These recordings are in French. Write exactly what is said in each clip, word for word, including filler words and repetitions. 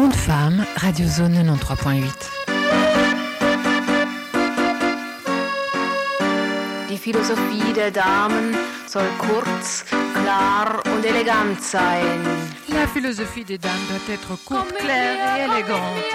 Onde Femme, Radio Zone quatre-vingt-treize point huit. Die Philosophie der Damen soll kurz, klar und elegant sein. La philosophie des dames doit être courte, claire et élégante.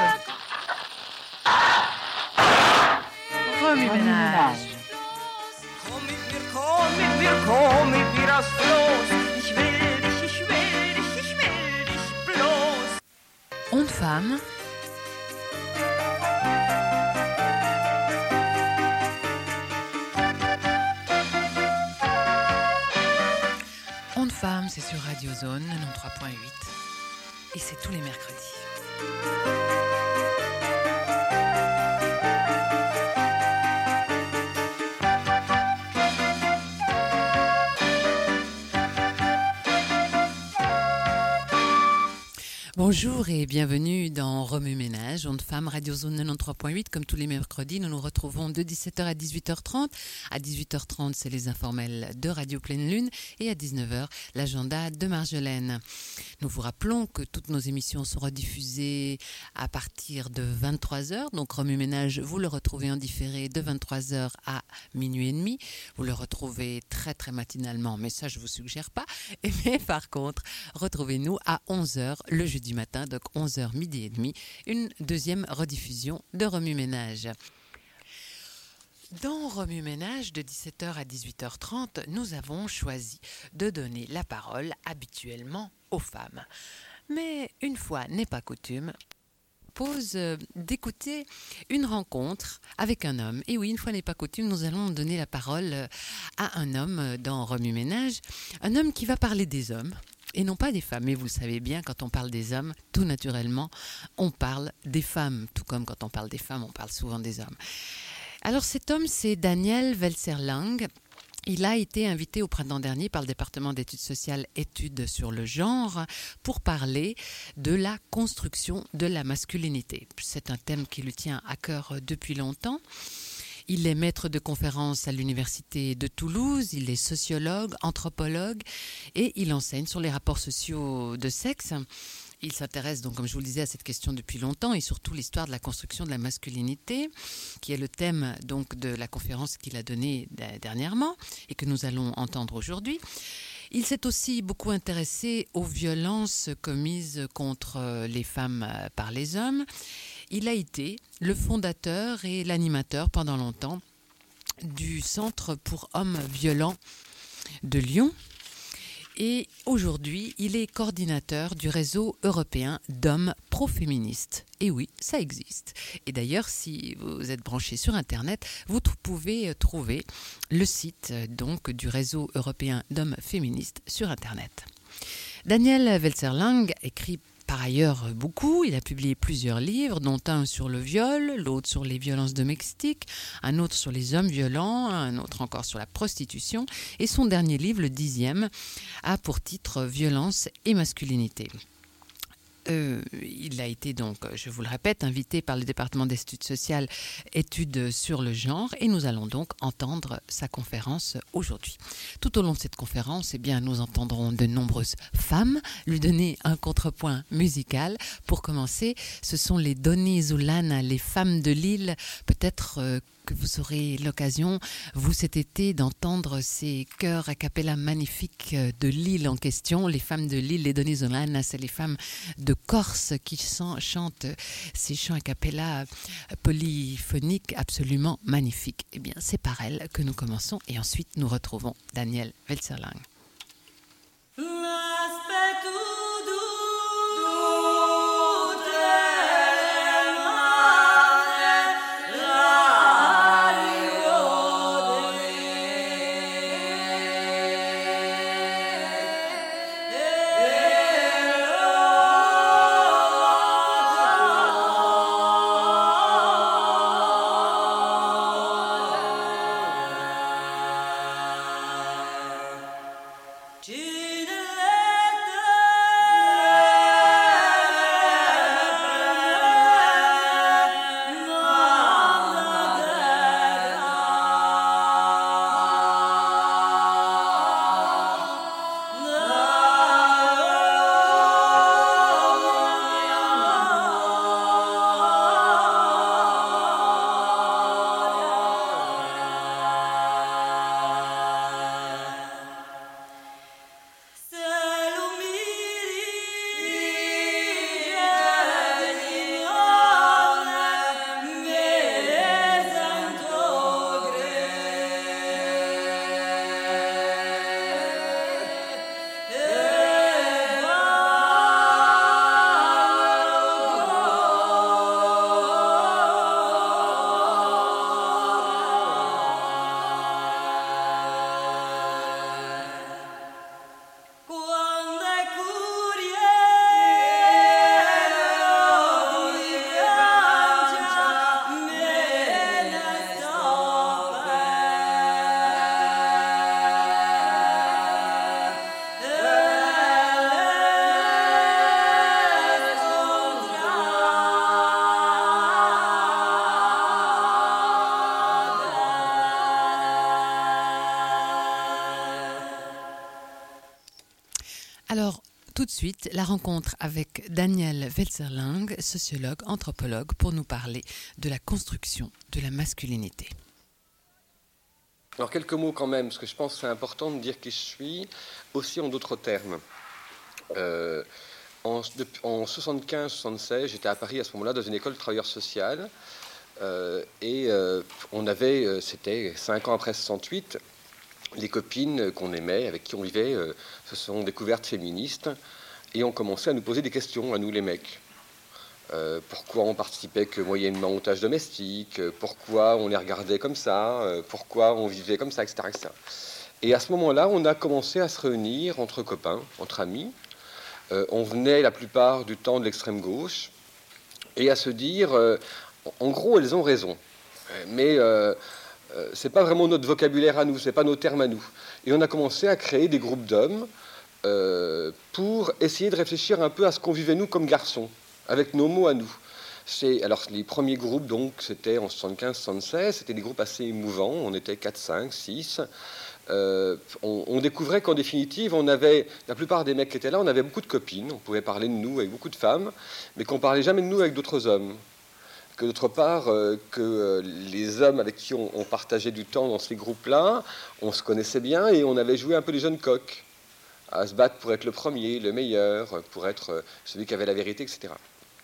Remue-ménage. Komm mit mir, komm mit mir, komm mit mir aufs Floß. Ich will dich, ich will dich, ich will dich bloß. Onde Femme. Onde Femme, c'est sur Radio Zone quatre-vingt-treize point huit et c'est tous les mercredis. Bonjour et bienvenue dans Remue-ménage, Onde Femme, Radio Zone quatre-vingt-treize point huit. Comme tous les mercredis, nous nous retrouvons de dix-sept heures à dix-huit heures trente. À dix-huit heures trente, c'est les informels de Radio Pleine Lune et à dix-neuf heures, l'agenda de Marjolaine. Nous vous rappelons que toutes nos émissions sont rediffusées à partir de vingt-trois heures. Donc Remue-ménage, vous le retrouvez en différé de vingt-trois heures à minuit et demi. Vous le retrouvez très très matinalement, mais ça je vous suggère pas. Mais par contre, retrouvez-nous à onze heures le jeudi matin, donc onze heures midi et demi, une deuxième rediffusion de Remue-ménage. Dans Remue-ménage, de dix-sept heures à dix-huit heures trente, nous avons choisi de donner la parole habituellement aux femmes. Mais une fois n'est pas coutume, pose d'écouter une rencontre avec un homme. Et oui, une fois n'est pas coutume, nous allons donner la parole à un homme dans Remue-ménage, un homme qui va parler des hommes. Et non pas des femmes, mais vous le savez bien, quand on parle des hommes, tout naturellement, on parle des femmes. Tout comme quand on parle des femmes, on parle souvent des hommes. Alors cet homme, c'est Daniel Welser-Lang. Il a été invité au printemps dernier par le département d'études sociales, études sur le genre, pour parler de la construction de la masculinité. C'est un thème qui lui tient à cœur depuis longtemps. Il est maître de conférences à l'université de Toulouse, il est sociologue, anthropologue et il enseigne sur les rapports sociaux de sexe. Il s'intéresse donc, comme je vous le disais, à cette question depuis longtemps et surtout l'histoire de la construction de la masculinité, qui est le thème donc de la conférence qu'il a donnée dernièrement et que nous allons entendre aujourd'hui. Il s'est aussi beaucoup intéressé aux violences commises contre les femmes par les hommes. Il a été le fondateur et l'animateur pendant longtemps du Centre pour hommes violents de Lyon. Et aujourd'hui, il est coordinateur du réseau européen d'hommes pro-féministes. Et oui, ça existe. Et d'ailleurs, si vous êtes branché sur Internet, vous t- pouvez trouver le site donc, du réseau européen d'hommes féministes sur Internet. Daniel Welser-Lang écrit par ailleurs beaucoup. Il a publié plusieurs livres, dont un sur le viol, l'autre sur les violences domestiques, un autre sur les hommes violents, un autre encore sur la prostitution. Et son dernier livre, le dixième, a pour titre « Violence et masculinité ». Euh, il a été donc, je vous le répète, invité par le département d'études sociales, études sur le genre, et nous allons donc entendre sa conférence aujourd'hui. Tout au long de cette conférence, eh bien, nous entendrons de nombreuses femmes lui donner un contrepoint musical. Pour commencer, ce sont les Doni Zulana, les femmes de Lille, peut-être euh, que vous aurez l'occasion, vous cet été, d'entendre ces chœurs a cappella magnifiques de Lille en question. Les femmes de Lille, les Doni Zulana, c'est les femmes de Corse qui chantent ces chants a cappella polyphoniques absolument magnifiques. Eh bien, c'est par elles que nous commençons et ensuite nous retrouvons Daniel Welser-Lang. Alors, tout de suite, la rencontre avec Daniel Welzerling, sociologue, anthropologue, pour nous parler de la construction de la masculinité. Alors, quelques mots quand même, parce que je pense que c'est important de dire qui je suis, aussi en d'autres termes. Euh, en, en soixante-quinze soixante-seize, j'étais à Paris à ce moment-là dans une école de travailleurs sociaux. Euh, et euh, on avait, euh, c'était cinq ans après soixante-huit, les copines qu'on aimait, avec qui on vivait, euh, se sont découvertes féministes et ont commencé à nous poser des questions, à nous les mecs. Euh, pourquoi on participait que moyennement aux tâches domestiques, euh, pourquoi on les regardait comme ça, euh, pourquoi on vivait comme ça, et cetera, et cetera. Et à ce moment-là, on a commencé à se réunir entre copains, entre amis. Euh, on venait la plupart du temps de l'extrême gauche et à se dire, euh, en gros, elles ont raison, mais euh, euh, c'est pas vraiment notre vocabulaire à nous, c'est pas nos termes à nous. Et on a commencé à créer des groupes d'hommes euh, pour essayer de réfléchir un peu à ce qu'on vivait nous comme garçons, avec nos mots à nous. C'est, alors les premiers groupes, donc, c'était en soixante-quinze soixante-seize, c'était des groupes assez émouvants, on était quatre, cinq, six. Euh, on, on découvrait qu'en définitive, on avait, la plupart des mecs qui étaient là, on avait beaucoup de copines, on pouvait parler de nous avec beaucoup de femmes, mais qu'on parlait jamais de nous avec d'autres hommes. Que d'autre part, euh, que euh, les hommes avec qui on, on partageait du temps dans ces groupes-là, on se connaissait bien et on avait joué un peu les jeunes coqs, à se battre pour être le premier, le meilleur, pour être euh, celui qui avait la vérité, et cetera.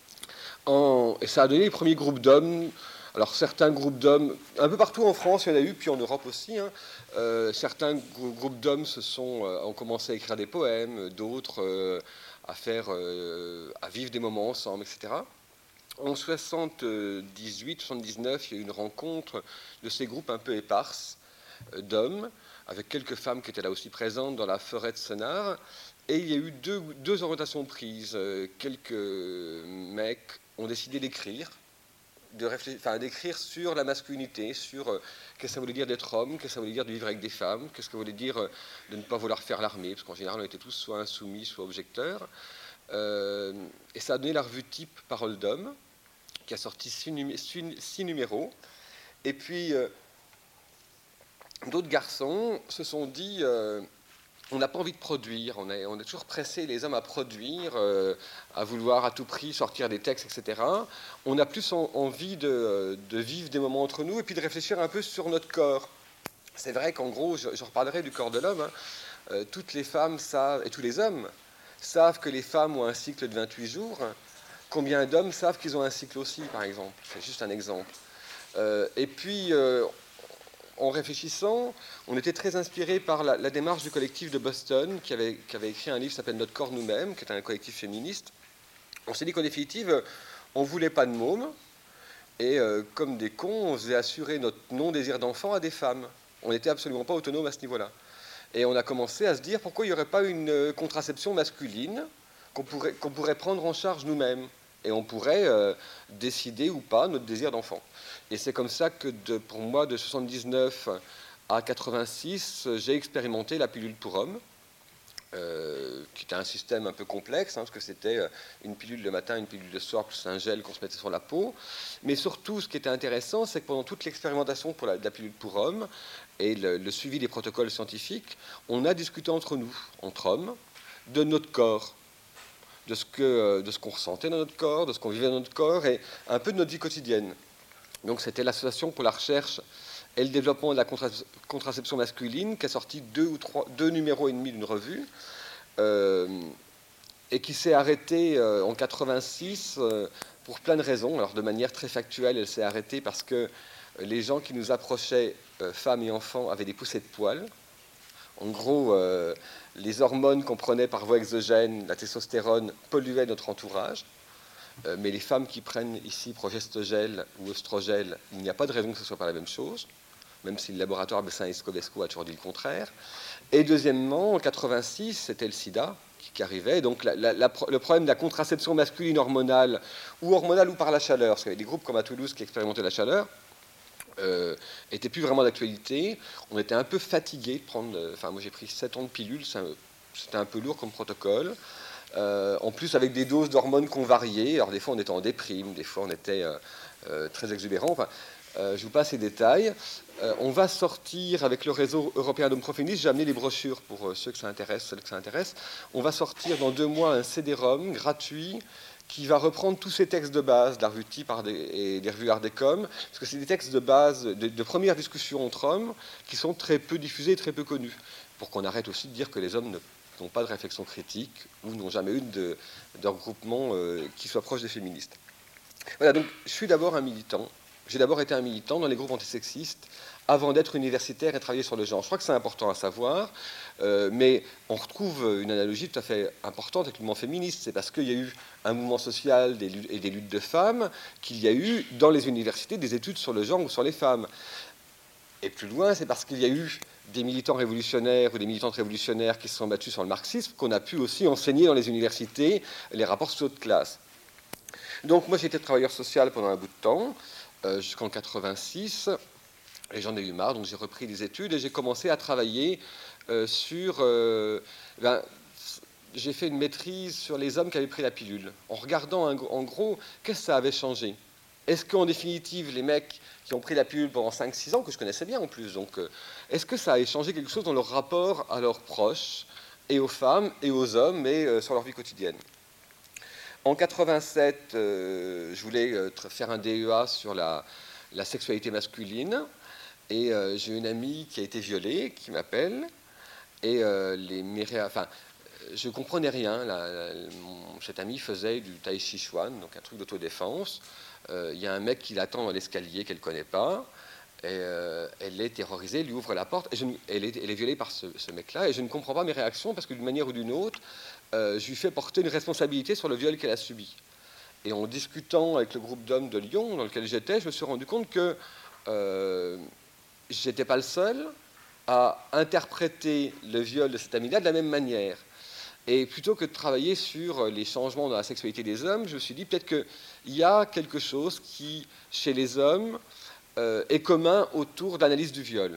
En, et ça a donné les premiers groupes d'hommes. Alors certains groupes d'hommes, un peu partout en France, il y en a eu, puis en Europe aussi. Hein, euh, certains groupes d'hommes se sont, euh, ont commencé à écrire des poèmes, d'autres euh, à faire, euh, à vivre des moments ensemble, et cetera. En soixante-dix-huit soixante-dix-neuf, il y a eu une rencontre de ces groupes un peu éparses euh, d'hommes, avec quelques femmes qui étaient là aussi présentes dans la forêt de Senart. Et il y a eu deux, deux orientations prises. Euh, quelques mecs ont décidé d'écrire, de réfléchir, enfin, d'écrire sur la masculinité, sur euh, qu'est-ce que ça voulait dire d'être homme, qu'est-ce que ça voulait dire de vivre avec des femmes, qu'est-ce que ça voulait dire euh, de ne pas vouloir faire l'armée, parce qu'en général, on était tous soit insoumis, soit objecteurs. Euh, et ça a donné la revue type Parole d'homme, qui a sorti six, numé six, six numéros. Et puis, euh, d'autres garçons se sont dit... Euh, on n'a pas envie de produire, on est, on est toujours pressé, les hommes, à produire, euh, à vouloir à tout prix sortir des textes, et cetera. On a plus en, envie de, de vivre des moments entre nous et puis de réfléchir un peu sur notre corps. C'est vrai qu'en gros, je, je reparlerai du corps de l'homme, hein, euh, toutes les femmes savent, et tous les hommes, savent que les femmes ont un cycle de vingt-huit jours. Combien d'hommes savent qu'ils ont un cycle aussi, par exemple? C'est juste un exemple. Euh, et puis... Euh, En réfléchissant, on était très inspiré par la, la démarche du collectif de Boston qui avait, qui avait écrit un livre qui s'appelle Notre corps nous-mêmes, qui est un collectif féministe. On s'est dit qu'en définitive, on ne voulait pas de mômes, et euh, comme des cons, on faisait assurer notre non-désir d'enfant à des femmes. On n'était absolument pas autonome à ce niveau-là. Et on a commencé à se dire pourquoi il n'y aurait pas une contraception masculine qu'on pourrait, qu'on pourrait prendre en charge nous-mêmes. Et on pourrait euh, décider ou pas notre désir d'enfant. Et c'est comme ça que de, pour moi, de soixante-dix-neuf à quatre-vingt-six, j'ai expérimenté la pilule pour homme, euh, qui était un système un peu complexe, hein, parce que c'était une pilule le matin, une pilule le soir, plus un gel qu'on se mettait sur la peau. Mais surtout, ce qui était intéressant, c'est que pendant toute l'expérimentation pour la, de la pilule pour homme et le, le suivi des protocoles scientifiques, on a discuté entre nous, entre hommes, de notre corps, de ce que, de ce qu'on ressentait dans notre corps, de ce qu'on vivait dans notre corps, et un peu de notre vie quotidienne. Donc c'était l'Association pour la recherche et le développement de la contra contraception masculine qui a sorti deux, ou trois, deux numéros et demi d'une revue, euh, et qui s'est arrêtée euh, en quatre-vingt-six euh, pour plein de raisons. Alors de manière très factuelle, elle s'est arrêtée parce que les gens qui nous approchaient, euh, femmes et enfants, avaient des poussées de poils. En gros, euh, les hormones qu'on prenait par voie exogène, la testostérone, polluaient notre entourage. Euh, mais les femmes qui prennent ici progestogel ou oestrogel, il n'y a pas de raison que ce ne soit pas la même chose, même si le laboratoire Bessin et Scobesco a toujours dit le contraire. Et deuxièmement, en quatre-vingt-six, c'était le sida qui, qui arrivait. Donc la, la, la, le problème de la contraception masculine hormonale, ou hormonale ou par la chaleur, parce qu'il y avait des groupes comme à Toulouse qui expérimentaient la chaleur, Euh, était plus vraiment d'actualité. On était un peu fatigué de prendre... Enfin, moi j'ai pris sept ans de pilules, c'était un peu lourd comme protocole. Euh, en plus, avec des doses d'hormones qu'on variait. Alors des fois on était en déprime, des fois on était euh, euh, très exubérant. Enfin, Euh, je vous passe les détails. Euh, on va sortir avec le réseau européen d'hommes proféministes. J'ai amené les brochures pour euh, ceux que ça intéresse, celles que ça intéresse. On va sortir dans deux mois un C D-ROM gratuit qui va reprendre tous ces textes de base de la revue Type et des revues Art Décom, parce que c'est des textes de base, de, de première discussion entre hommes, qui sont très peu diffusés et très peu connus, pour qu'on arrête aussi de dire que les hommes ne n'ont pas de réflexion critique ou n'ont jamais eu de, de regroupement euh, qui soit proche des féministes. Voilà, donc je suis d'abord un militant. J'ai d'abord été un militant dans les groupes antisexistes avant d'être universitaire et travailler sur le genre. Je crois que c'est important à savoir, euh, mais on retrouve une analogie tout à fait importante avec le mouvement féministe. C'est parce qu'il y a eu un mouvement social des luttes, et des luttes de femmes qu'il y a eu dans les universités des études sur le genre ou sur les femmes. Et plus loin, c'est parce qu'il y a eu des militants révolutionnaires ou des militantes révolutionnaires qui se sont battus sur le marxisme qu'on a pu aussi enseigner dans les universités les rapports sociaux de classe. Donc moi, j'ai été travailleur social pendant un bout de temps, euh, jusqu'en quatre-vingt-six, et j'en ai eu marre, donc j'ai repris des études et j'ai commencé à travailler euh, sur... Euh, ben, j'ai fait une maîtrise sur les hommes qui avaient pris la pilule, en regardant en, en gros, qu'est-ce que ça avait changé. Est-ce qu'en définitive, les mecs qui ont pris la pilule pendant cinq six ans, que je connaissais bien en plus, donc euh, est-ce que ça a changé quelque chose dans leur rapport à leurs proches, et aux femmes, et aux hommes, et euh, sur leur vie quotidienne? En quatre-vingt-sept, euh, je voulais euh, faire un D E A sur la, la sexualité masculine, et euh, j'ai une amie qui a été violée, qui m'appelle, et euh, les, mes ré... enfin, je ne comprenais rien. La, la, mon, cette amie faisait du tai chi chuan, donc un truc d'autodéfense. Il euh, y a un mec qui l'attend dans l'escalier qu'elle ne connaît pas, et euh, elle est terrorisée, lui ouvre la porte, et je, elle, est, elle est violée par ce, ce mec-là, et je ne comprends pas mes réactions, parce que d'une manière ou d'une autre, euh, je lui fais porter une responsabilité sur le viol qu'elle a subi. Et en discutant avec le groupe d'hommes de Lyon, dans lequel j'étais, je me suis rendu compte que euh, je n'étais pas le seul à interpréter le viol de cette amie-là de la même manière. Et plutôt que de travailler sur les changements dans la sexualité des hommes, je me suis dit peut-être qu'il y a quelque chose qui, chez les hommes, euh, est commun autour de l'analyse du viol.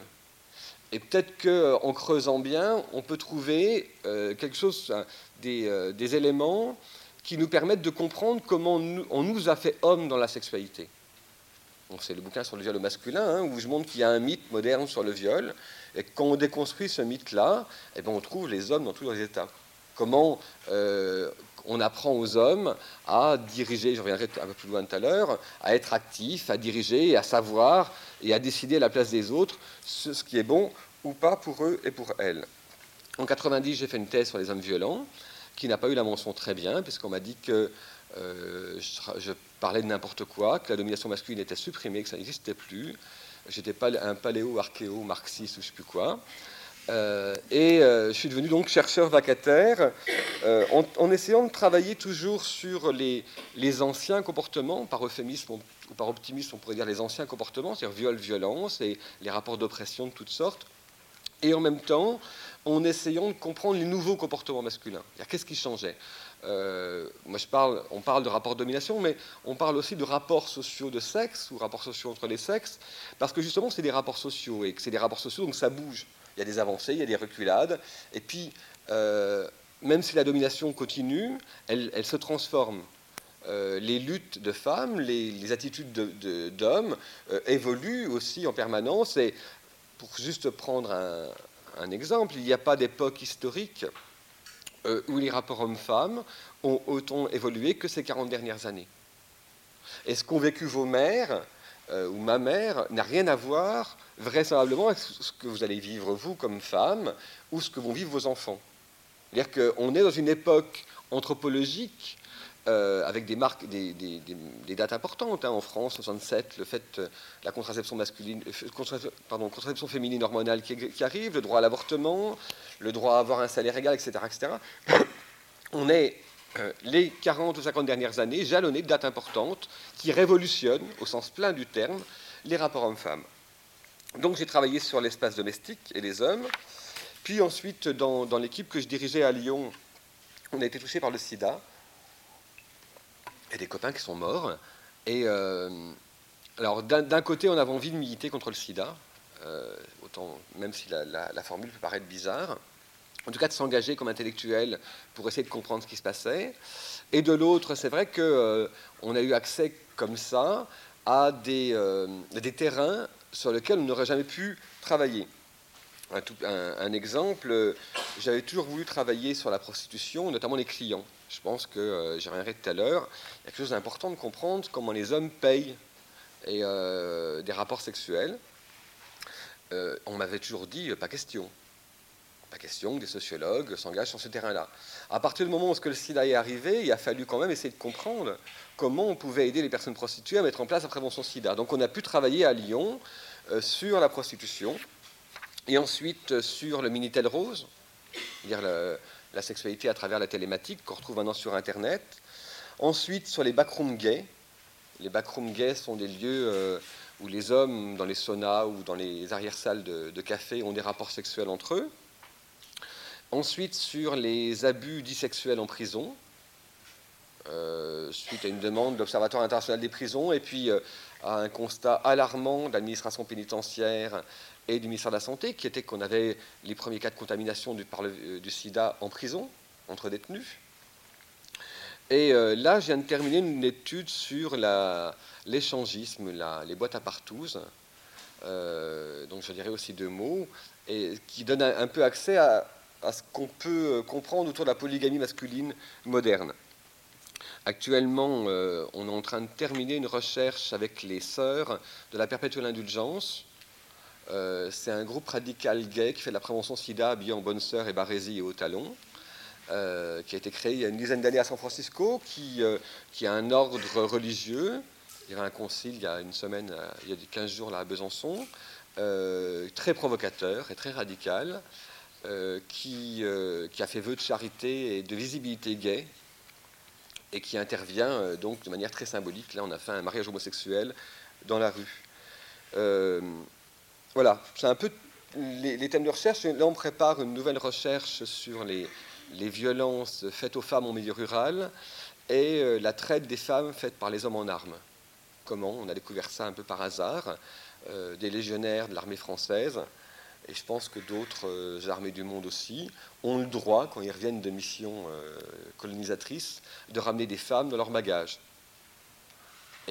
Et peut-être qu'en creusant bien, on peut trouver euh, quelque chose, des, euh, des éléments qui nous permettent de comprendre comment nous, on nous a fait hommes dans la sexualité. Donc c'est le bouquin sur le viol masculin, hein, où je montre qu'il y a un mythe moderne sur le viol, et quand on déconstruit ce mythe-là, eh ben, on trouve les hommes dans tous leurs états. Comment euh, on apprend aux hommes à diriger, je reviendrai un peu plus loin tout à l'heure, à être actifs, à diriger, à savoir et à décider à la place des autres ce, ce qui est bon ou pas pour eux et pour elles. En quatre-vingt-dix, j'ai fait une thèse sur les hommes violents, qui n'a pas eu la mention très bien, puisqu'on m'a dit que euh, je, je parlais de n'importe quoi, que la domination masculine était supprimée, que ça n'existait plus. J'étais pas un paléo-archéo, marxiste ou je ne sais plus quoi. Euh, et euh, je suis devenu donc chercheur vacataire euh, en, en essayant de travailler toujours sur les, les anciens comportements, par euphémisme ou par optimisme on pourrait dire les anciens comportements, c'est-à-dire viol, violence et les rapports d'oppression de toutes sortes, et en même temps en essayant de comprendre les nouveaux comportements masculins. Qu'est-ce qui changeait? euh, Moi je parle, on parle de rapports de domination, mais on parle aussi de rapports sociaux de sexe ou rapports sociaux entre les sexes, parce que justement c'est des rapports sociaux et que c'est des rapports sociaux donc ça bouge. Il y a des avancées, il y a des reculades. Et puis, euh, même si la domination continue, elle, elle se transforme. Euh, les luttes de femmes, les, les attitudes de, de, d'hommes euh, évoluent aussi en permanence. Et pour juste prendre un, un exemple, il n'y a pas d'époque historique euh, où les rapports hommes-femmes ont autant évolué que ces quarante dernières années. Et ce qu'ont vécu vos mères, Euh, ou ma mère, n'a rien à voir vraisemblablement avec ce que vous allez vivre vous comme femme ou ce que vont vivre vos enfants. C'est-à-dire qu'on est dans une époque anthropologique euh, avec des marques, des, des, des, des dates importantes. Hein. En France, soixante-sept, le fait euh, la contraception masculine, euh, pardon, contraception féminine hormonale qui, qui arrive, le droit à l'avortement, le droit à avoir un salaire égal, et cetera, et cetera. On est Euh, les quarante ou cinquante dernières années jalonnées de dates importantes qui révolutionnent, au sens plein du terme, les rapports hommes-femmes. Donc j'ai travaillé sur l'espace domestique et les hommes. Puis ensuite, dans, dans l'équipe que je dirigeais à Lyon, on a été touché par le sida. Et des copains qui sont morts. Et euh, alors d'un, d'un côté, on avait envie de militer contre le sida, euh, autant, même si la, la, la formule peut paraître bizarre. En tout cas de s'engager comme intellectuel pour essayer de comprendre ce qui se passait. Et de l'autre, c'est vrai qu'on euh, a eu accès comme ça à des, euh, des terrains sur lesquels on n'aurait jamais pu travailler. Un, tout, un, un exemple, j'avais toujours voulu travailler sur la prostitution, notamment les clients. Je pense que, euh, j'y reviendrai tout à l'heure, il y a quelque chose d'important de comprendre comment les hommes payent et, euh, des rapports sexuels. Euh, on m'avait toujours dit, pas question. Pas question que des sociologues s'engagent sur ce terrain-là. À partir du moment où le sida est arrivé, il a fallu quand même essayer de comprendre comment on pouvait aider les personnes prostituées à mettre en place la prévention sida. Donc on a pu travailler à Lyon euh, sur la prostitution, et ensuite sur le Minitel Rose, c'est-à-dire le, la sexualité à travers la télématique, qu'on retrouve maintenant sur Internet. Ensuite sur les backrooms gays. Les backrooms gays sont des lieux euh, où les hommes, dans les saunas ou dans les arrière-salles de, de café, ont des rapports sexuels entre eux. Ensuite, sur les abus dits sexuels en prison, euh, suite à une demande de l'Observatoire international des prisons, et puis euh, à un constat alarmant de l'administration pénitentiaire et du ministère de la Santé, qui était qu'on avait les premiers cas de contamination du, par le, du sida en prison, entre détenus. Et euh, là, je viens de terminer une étude sur la, l'échangisme, la, les boîtes à partouze, euh, donc je dirais aussi deux mots, et qui donne un, un peu accès à à ce qu'on peut comprendre autour de la polygamie masculine moderne. Actuellement, euh, on est en train de terminer une recherche avec les Sœurs de la Perpétuelle Indulgence. Euh, c'est un groupe radical gay qui fait de la prévention sida habillé en bonne sœur et barésie et haut talons, euh, qui a été créé il y a une dizaine d'années à San Francisco, qui, euh, qui a un ordre religieux. Il y avait un concile il y a une semaine, il y a quinze jours là à Besançon, euh, très provocateur et très radical. Euh, qui, euh, qui a fait vœu de charité et de visibilité gay et qui intervient euh, donc de manière très symbolique. Là, on a fait un mariage homosexuel dans la rue. Euh, voilà, c'est un peu les, les thèmes de recherche. Là, on prépare une nouvelle recherche sur les, les violences faites aux femmes en milieu rural et euh, la traite des femmes faite par les hommes en armes. Comment? On a découvert ça un peu par hasard, euh, des légionnaires de l'armée française. Et je pense que d'autres euh, armées du monde aussi ont le droit, quand ils reviennent de missions euh, colonisatrices, de ramener des femmes dans leur bagage. Et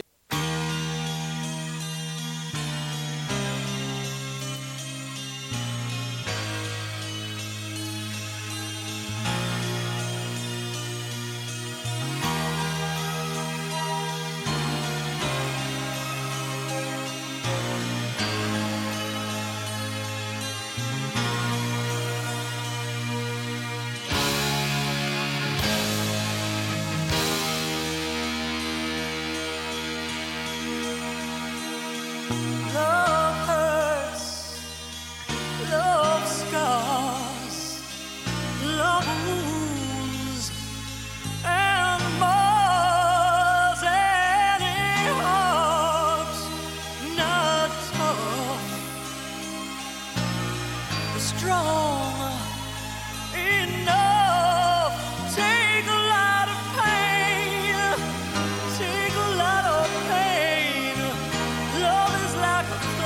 Take a lot of pain. Love is like a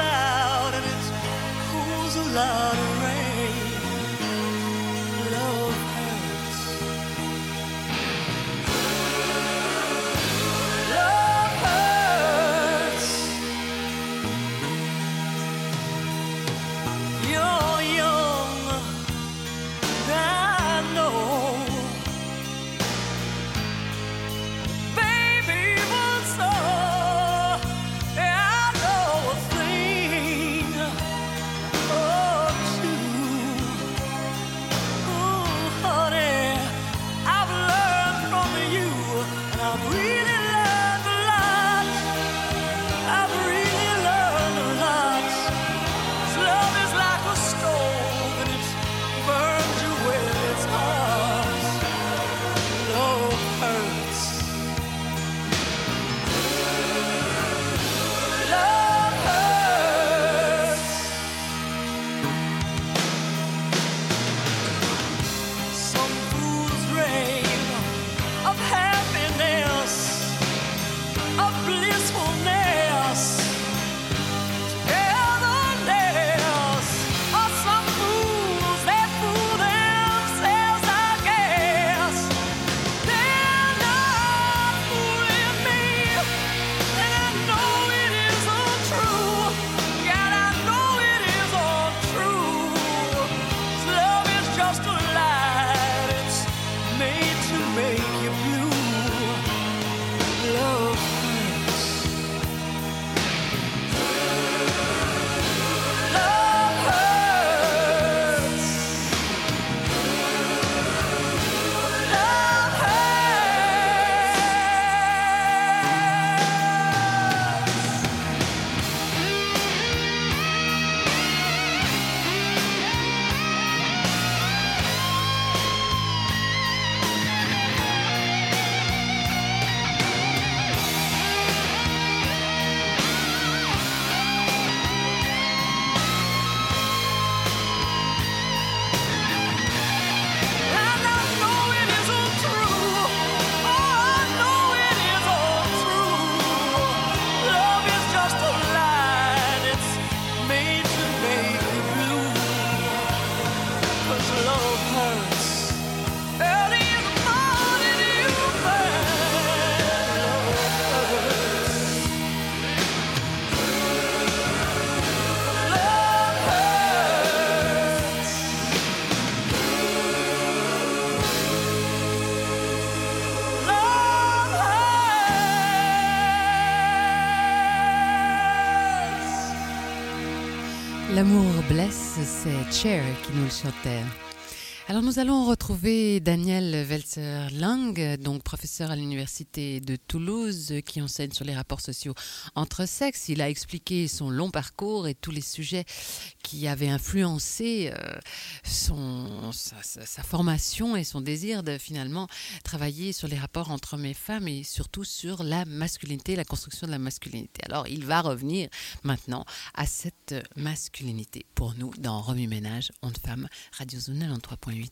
L'amour blesse, c'est Cher qui nous le chantait. Alors nous allons retrouver Daniel Welzer-Lang, donc professeur à l'université de Toulouse, qui enseigne sur les rapports sociaux entre sexes. Il a expliqué son long parcours et tous les sujets qui avaient influencé euh, son, sa, sa, sa formation et son désir de finalement travailler sur les rapports entre hommes et femmes et surtout sur la masculinité, la construction de la masculinité. Alors il va revenir maintenant à cette masculinité pour nous dans Remue Ménage, Ondes Femmes, Radio Zone quatre-vingt-trois point huit.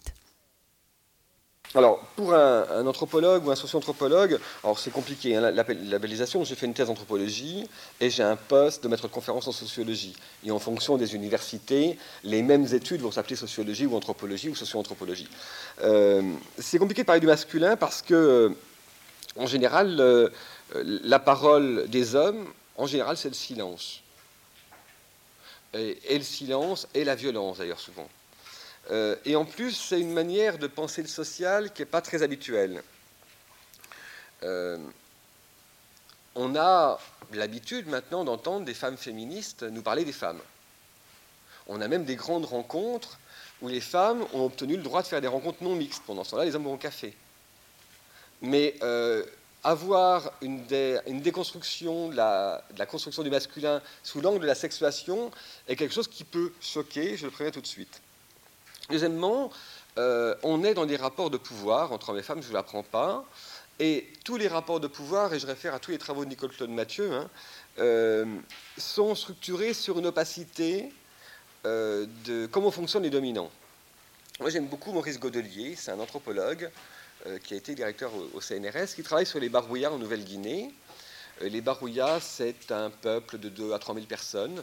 Alors, pour un, un anthropologue ou un socio-anthropologue, alors c'est compliqué, hein, la, la labellisation, j'ai fait une thèse d'anthropologie et j'ai un poste de maître de conférence en sociologie. Et en fonction des universités, les mêmes études vont s'appeler sociologie ou anthropologie ou socio-anthropologie. Euh, c'est compliqué de parler du masculin parce que, en général, euh, la parole des hommes, en général, c'est le silence. Et, et le silence et la violence, d'ailleurs, souvent. Euh, et en plus, c'est une manière de penser le social qui n'est pas très habituelle. Euh, on a l'habitude maintenant d'entendre des femmes féministes nous parler des femmes. On a même des grandes rencontres où les femmes ont obtenu le droit de faire des rencontres non mixtes. Pendant ce temps-là, les hommes vont au café. Mais euh, avoir une, dé, une déconstruction de la, de la construction du masculin sous l'angle de la sexuation est quelque chose qui peut choquer, je le préviens tout de suite. Deuxièmement, euh, on est dans des rapports de pouvoir entre hommes et femmes, je ne vous l'apprends pas, et tous les rapports de pouvoir, et je réfère à tous les travaux de Nicole-Claude Mathieu, hein, euh, sont structurés sur une opacité euh, de comment fonctionnent les dominants. Moi, j'aime beaucoup Maurice Godelier, c'est un anthropologue euh, qui a été directeur au, au C N R S, qui travaille sur les Barouillas en Nouvelle-Guinée. Euh, les Barouillas, c'est un peuple de deux à trois mille personnes.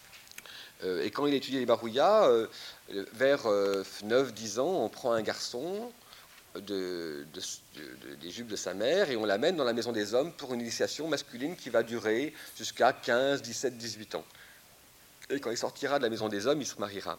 Et quand il étudie les Barouillas, euh, vers euh, neuf dix ans, on prend un garçon de, de, de, de, des jupes de sa mère et on l'amène dans la maison des hommes pour une initiation masculine qui va durer jusqu'à quinze, dix-sept, dix-huit ans. Et quand il sortira de la maison des hommes, il se mariera.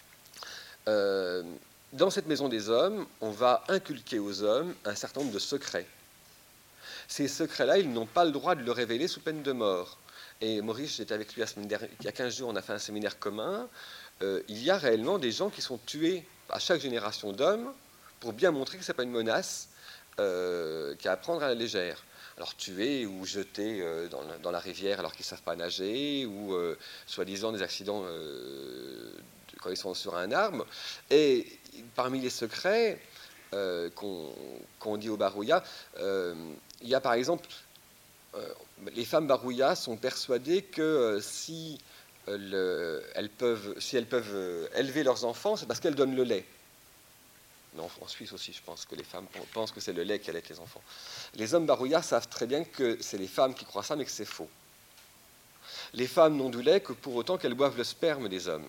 Euh, dans cette maison des hommes, on va inculquer aux hommes un certain nombre de secrets. Ces secrets-là, ils n'ont pas le droit de le révéler sous peine de mort. Et Maurice, j'étais avec lui la semaine dernière, il y a quinze jours, on a fait un séminaire commun. Euh, il y a réellement des gens qui sont tués à chaque génération d'hommes pour bien montrer que ce n'est pas une menace euh, qu'à prendre à la légère. Alors tués ou jetés euh, dans, la, dans la rivière alors qu'ils ne savent pas nager, ou euh, soi-disant des accidents euh, quand ils sont sur un arbre. Et parmi les secrets euh, qu'on qu'on dit aux Barouillas, euh, il y a par exemple... Euh, les femmes Barouillas sont persuadées que euh, si, euh, le, elles peuvent, si elles peuvent euh, élever leurs enfants, c'est parce qu'elles donnent le lait. Mais en, en Suisse aussi, je pense que les femmes pensent que c'est le lait qui allait les enfants. Les hommes Barouillas savent très bien que c'est les femmes qui croient ça, mais que c'est faux. Les femmes n'ont du lait que pour autant qu'elles boivent le sperme des hommes.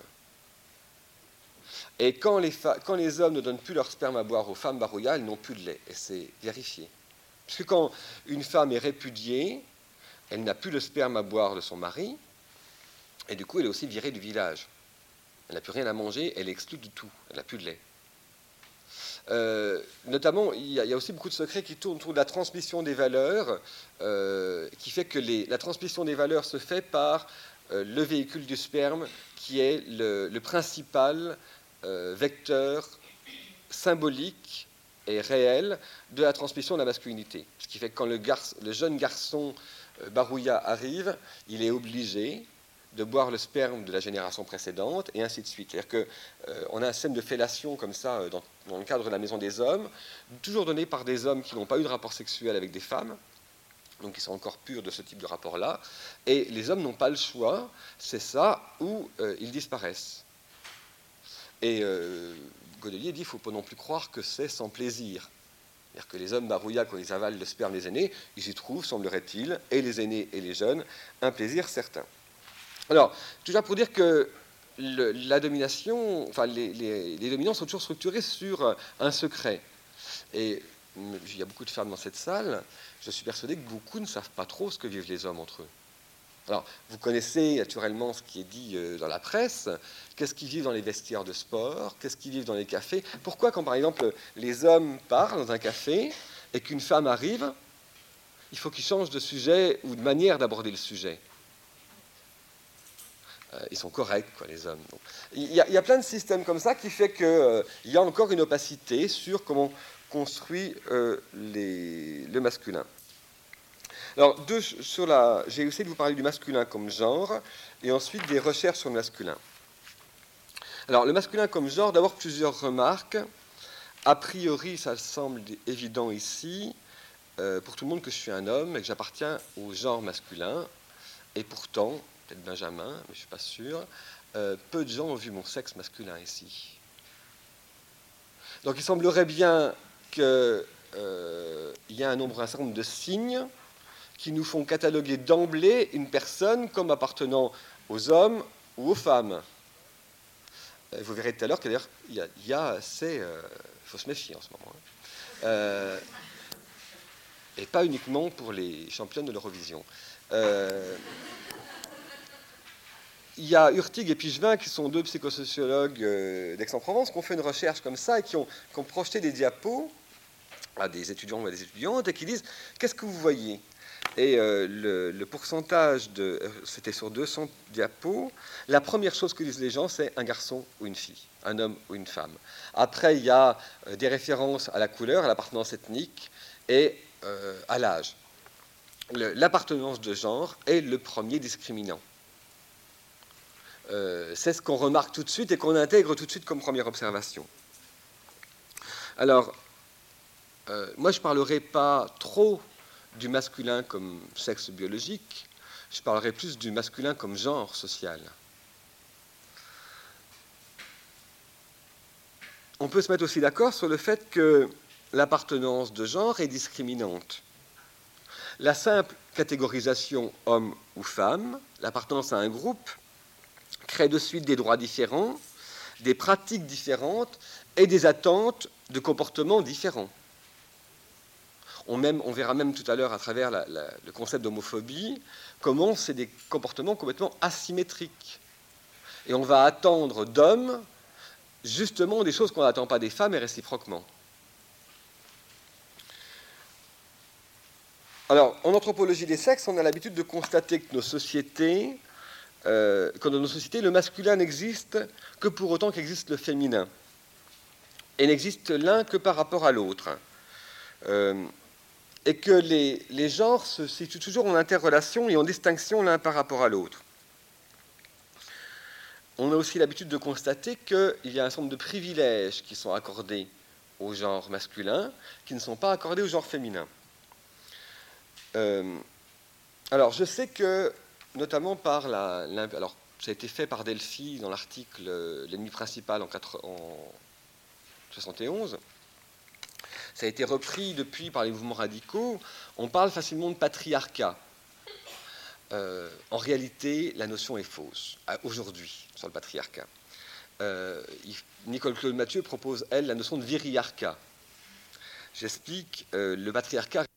Et quand les, quand les hommes ne donnent plus leur sperme à boire aux femmes Barouillas, elles n'ont plus de lait. Et c'est vérifié. Parce que quand une femme est répudiée, elle n'a plus le sperme à boire de son mari, et du coup, elle est aussi virée du village. Elle n'a plus rien à manger, elle est exclue de tout, elle n'a plus de lait. Euh, notamment, il y, a, il y a aussi beaucoup de secrets qui tournent autour de la transmission des valeurs, euh, qui fait que les, la transmission des valeurs se fait par euh, le véhicule du sperme, qui est le, le principal euh, vecteur symbolique et réel de la transmission de la masculinité. Ce qui fait que quand le, garce, le jeune garçon euh, Barouilla arrive, il est obligé de boire le sperme de la génération précédente, et ainsi de suite. C'est-à-dire qu'on euh, a un système de fellation comme ça euh, dans, dans le cadre de la maison des hommes, toujours donné par des hommes qui n'ont pas eu de rapport sexuel avec des femmes, donc qui sont encore purs de ce type de rapport-là, et les hommes n'ont pas le choix, c'est ça, ou euh, ils disparaissent. Et euh, Godelier dit qu'il ne faut pas non plus croire que c'est sans plaisir. C'est-à-dire que les hommes Barouillas, quand ils avalent le sperme des aînés, ils y trouvent, semblerait-il, et les aînés et les jeunes, un plaisir certain. Alors, toujours pour dire que le, la domination, enfin, les, les, les dominants sont toujours structurés sur un secret. Et il y a beaucoup de femmes dans cette salle, je suis persuadé que beaucoup ne savent pas trop ce que vivent les hommes entre eux. Alors, vous connaissez naturellement ce qui est dit dans la presse, qu'est-ce qu'ils vivent dans les vestiaires de sport, qu'est-ce qu'ils vivent dans les cafés. Pourquoi, quand par exemple les hommes parlent dans un café et qu'une femme arrive, il faut qu'ils changent de sujet ou de manière d'aborder le sujet. Euh, ils sont corrects, quoi, les hommes. Donc, il, y a, il y a plein de systèmes comme ça qui fait qu'il euh, y a encore une opacité sur comment construit euh, les, le masculin. Alors, deux, sur la, j'ai essayé de vous parler du masculin comme genre, et ensuite des recherches sur le masculin. Alors, le masculin comme genre, d'abord plusieurs remarques. A priori, ça semble évident ici, euh, pour tout le monde, que je suis un homme et que j'appartiens au genre masculin. Et pourtant, peut-être Benjamin, mais je ne suis pas sûr, euh, peu de gens ont vu mon sexe masculin ici. Donc, il semblerait bien qu'il euh, y a un nombre, un certain nombre de signes qui nous font cataloguer d'emblée une personne comme appartenant aux hommes ou aux femmes. Vous verrez tout à l'heure qu'il y a, il y a assez... Euh, il faut se méfier en ce moment. Hein. Euh, et pas uniquement pour les championnes de l'Eurovision. Euh, il y a Hurtig et Pigevin, qui sont deux psychosociologues euh, d'Aix-en-Provence, qui ont fait une recherche comme ça et qui ont, qui ont projeté des diapos à des étudiants ou à des étudiantes et qui disent « Qu'est-ce que vous voyez ?» Et euh, le, le pourcentage, de, c'était sur deux cents diapos, la première chose que disent les gens, c'est un garçon ou une fille, un homme ou une femme. Après, il y a euh, des références à la couleur, à l'appartenance ethnique et euh, à l'âge. Le, l'appartenance de genre est le premier discriminant. Euh, c'est ce qu'on remarque tout de suite et qu'on intègre tout de suite comme première observation. Alors, euh, moi, je ne parlerai pas trop du masculin comme sexe biologique, je parlerai plus du masculin comme genre social. On peut se mettre aussi d'accord sur le fait que l'appartenance de genre est discriminante. La simple catégorisation homme ou femme, l'appartenance à un groupe, crée de suite des droits différents, des pratiques différentes et des attentes de comportements différents. On, même, on verra même tout à l'heure à travers la, la, le concept d'homophobie comment c'est des comportements complètement asymétriques. Et on va attendre d'hommes justement des choses qu'on n'attend pas des femmes et réciproquement. Alors, en anthropologie des sexes, on a l'habitude de constater que nos sociétés, euh, que dans nos sociétés, le masculin n'existe que pour autant qu'existe le féminin. Et n'existe l'un que par rapport à l'autre. Euh, et que les, les genres se situent toujours en interrelation et en distinction l'un par rapport à l'autre. On a aussi l'habitude de constater qu'il y a un certain nombre de privilèges qui sont accordés au genre masculin, qui ne sont pas accordés au genre féminin. Euh, alors, je sais que, notamment par la... Alors, ça a été fait par Delphi dans l'article « L'ennemi principal » en, en soixante et onze. Ça a été repris depuis par les mouvements radicaux. On parle facilement de patriarcat. Euh, en réalité, la notion est fausse, aujourd'hui, sur le patriarcat. Euh, Nicole Claude Mathieu propose, elle, la notion de viriarcat. J'explique, euh, le patriarcat